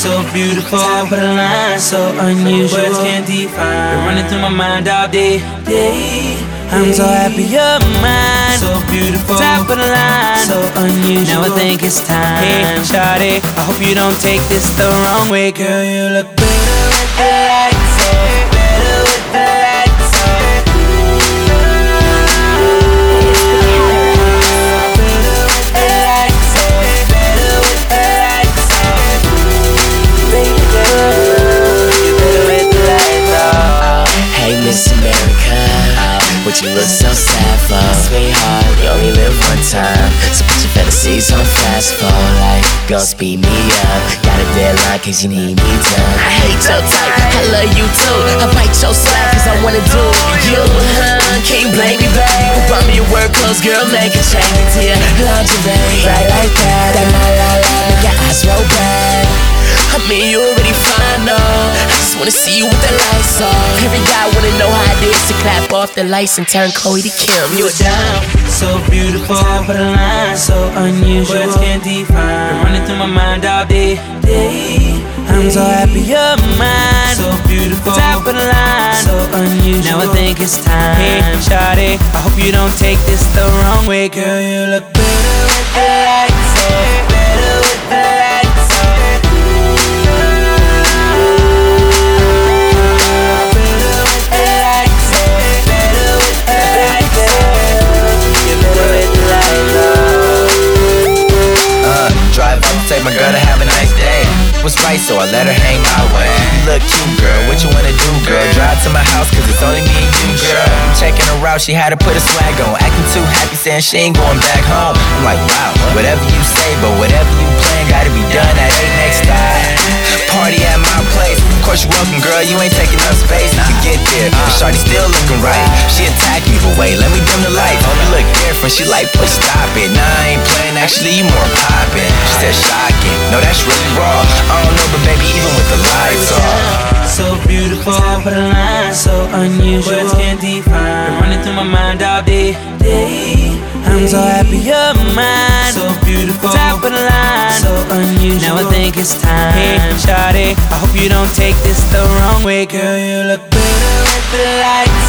so beautiful. Top of the line, so unusual. Words can't define. Been running through my mind all day. I'm so happy you're mine. So beautiful. Top of the line, so unusual. Now I think it's time. Hey, shawty, I hope you don't take this the wrong way. Girl, you look better with the lights on. Better with the lights on. Hey Miss America, what you look so sad for? Sweetheart, you only live one time, so put your fantasies on fast forward. Like, go speed me up, got a deadline cause you need me done. I hate your type, I love you too, I bite your slap cause I wanna do you, can't blame me, babe. Buy me your work clothes, girl, make a change into your lingerie. Right like that, that la, make your eyes roll back. I mean, you already fine, no. I just wanna see you with the lights on. Every guy wanna know how it is to clap off the lights and turn Chloe to Kim. You a dime. So beautiful, top of the line, so unusual. Words can't define. Been running through my mind all day. I'm so happy you're mine. So beautiful, top of the line, so unusual. Now I think it's time. Hey, shawty, I hope you don't take this the wrong way. Girl, you look better with the lights on. Better with the lights on. Drive up, take my girl to have a nice day. Was right, so I let her hang my way. You look cute, girl, what you wanna do, girl? Drive to my house, cause it's only me and you, girl. I'm checking her out, she had to put a swag on. Acting too happy, saying she ain't going back home. I'm like, wow, whatever you say, but whatever you plan, gotta be done at 8 next time. Party at my place. Of course you're welcome, girl, you ain't taking up space to get there. Shawty still looking right. She attacked me, but wait, let me dim the light. Oh, you look different. She like, push, stop it. Nah, I ain't playing, actually, you more poppin'. She said, shocking. No, that's really raw. I don't know, but baby, even with the lights off. So beautiful, top of the line, so unusual. Words can't define. Been running through my mind all day. I'm so happy you're mine. So beautiful, top of the line, so unusual. Now I think it's time. Hey, shawty, I hope you don't take this the wrong way. Girl, you look better with the lights